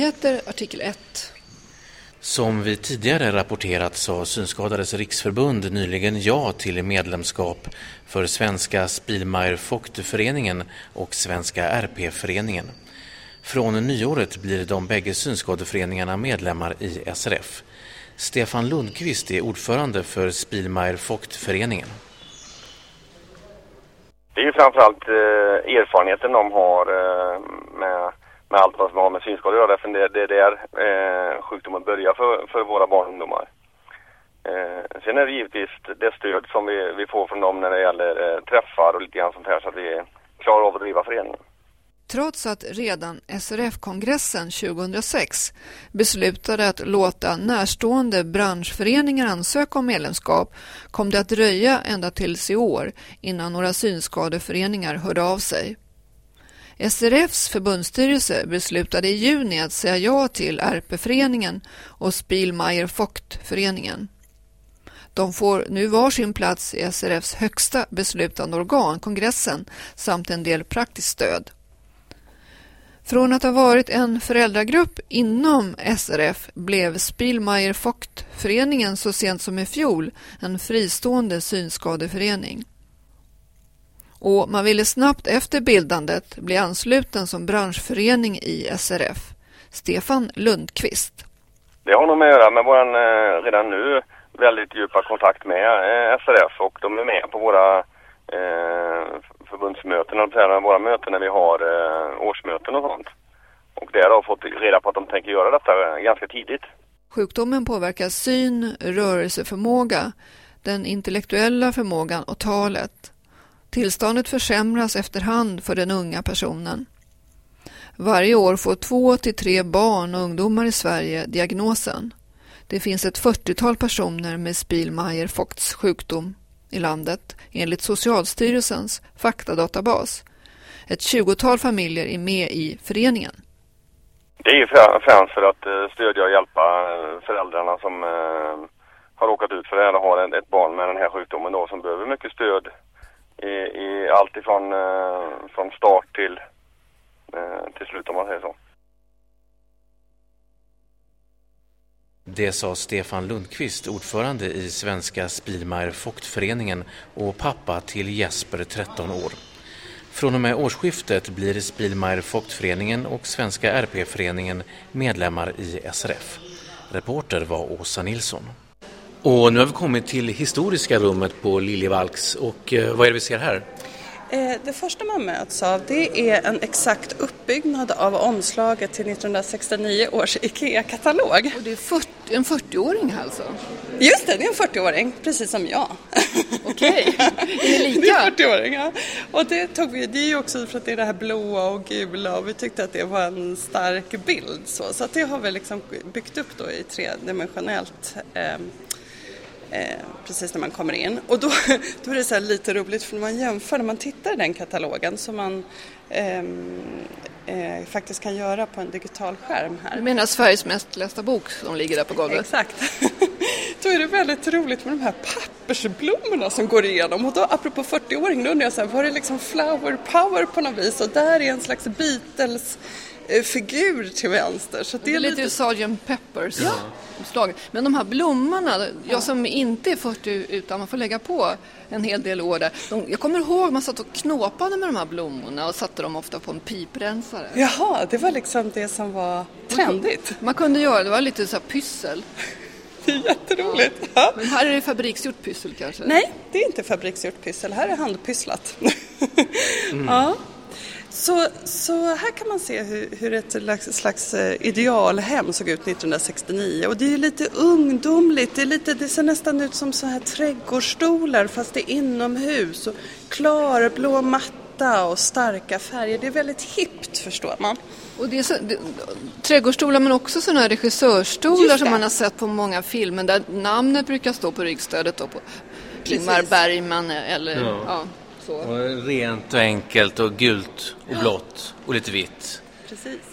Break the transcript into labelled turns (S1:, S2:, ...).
S1: Nyheter, artikel 1.
S2: Som vi tidigare rapporterat sa Synskadades riksförbund nyligen ja till medlemskap för Svenska Spielmeyer-Vogt-föreningen och Svenska RP-föreningen. Från nyåret blir de bägge synskadeföreningarna medlemmar i SRF. Stefan Lundqvist är ordförande för Spielmeyer-Vogt-föreningen.
S3: Det är ju framförallt erfarenheten de har med allt vad som har med synskador att göra. Det är där sjukdomen börjar för våra barn och ungdomar. Sen är det givetvis det stöd som vi får från dem när det gäller träffar och lite grann sånt här så att vi klarar av att driva föreningen.
S1: Trots att redan SRF-kongressen 2006 beslutade att låta närstående branschföreningar ansöka om medlemskap kom det att dröja ända tills i år innan några synskadeföreningar hörde av sig. SRFs förbundsstyrelse beslutade i juni att säga ja till RP-föreningen och Spielmeyer-Vogt-föreningen. De får nu varsin plats i SRFs högsta beslutande organ, kongressen, samt en del praktiskt stöd. Från att ha varit en föräldragrupp inom SRF blev Spielmeyer-Vogt-föreningen så sent som i fjol en fristående synskadeförening. Och man ville snabbt efter bildandet bli ansluten som branschförening i SRF. Stefan Lundqvist.
S3: Det har nog med att göra med vår redan nu väldigt djupa kontakt med SRF och de är med på våra förbundsmöten och våra möten när vi har årsmöten och sånt. Och där har fått reda på att de tänker göra detta ganska tidigt.
S1: Sjukdomen påverkar syn, rörelseförmåga, den intellektuella förmågan och talet. Tillståndet försämras efterhand för den unga personen. Varje år får 2 till 3 barn och ungdomar i Sverige diagnosen. Det finns ett 40-tal personer med Spielmeyer-Vogts sjukdom i landet enligt Socialstyrelsens faktadatabas. Ett 20-tal familjer är med i föreningen.
S3: Det är främst för att stödja och hjälpa föräldrarna som har råkat ut för det här och har ett barn med den här sjukdomen då, som behöver mycket stöd i allt ifrån från start till slut om man säger så.
S2: Det sa Stefan Lundqvist, ordförande i Svenska Spielmeyer-Vogt-föreningen och pappa till Jesper, 13 år. Från och med årsskiftet blir Spielmeyer-Vogt-föreningen och Svenska RP-föreningen medlemmar i SRF. Reporter var Åsa Nilsson. Och nu har vi kommit till historiska rummet på Liljevalchs och vad är det vi ser här?
S4: Det första man möts av det är en exakt uppbyggnad av omslaget till 1969 års IKEA-katalog.
S1: Och det är en 40-åring alltså?
S4: Just det är en 40-åring, precis som jag.
S1: Okej, är ni lika?
S4: Det är 40-åring, ja. Och det tog vi, det är ju också för att det är det här blåa och gula och vi tyckte att det var en stark bild. Så att det har vi liksom byggt upp då i tredimensionellt precis när man kommer in. Och då är det så här lite roligt för när man jämför, när man tittar i den katalogen som man faktiskt kan göra på en digital skärm här.
S1: Du menar Sveriges mest lästa bok som ligger där på golvet?
S4: Exakt. Då är det väldigt roligt med de här pappersblommorna som går igenom. Och då, apropå 40-åring, då undrar jag så här, var det liksom flower power på något vis? Och där är en slags Beatles figur till vänster. Så det är lite Sgt. Peppers slag. Men de här blommorna, jag som inte är 40 utan man får lägga på en hel del år där. Jag kommer ihåg man satt och knåpade med de här blommorna och satte dem ofta på en piprensare. Jaha, det var liksom det som var trendigt. Man kunde göra, det var lite så här pyssel. Det är jätteroligt. Ja. Men här är det fabriksgjort pyssel kanske? Nej, det är inte fabriksgjort pyssel. Här är handpysslat. Ja. Så här kan man se hur ett slags idealhem såg ut 1969. Och det är lite ungdomligt. Det ser nästan ut som så här trädgårdsstolar fast det är inomhus. Och klarblå matta och starka färger. Det är väldigt hippt, förstår man. Och det är trädgårdsstolar men också sådana här regissörstolar som man har sett på många filmer där namnet brukar stå på ryggstödet och på Ingmar Bergman eller ja. Så.
S2: Och rent och enkelt och gult och blått och lite vitt.
S4: Precis.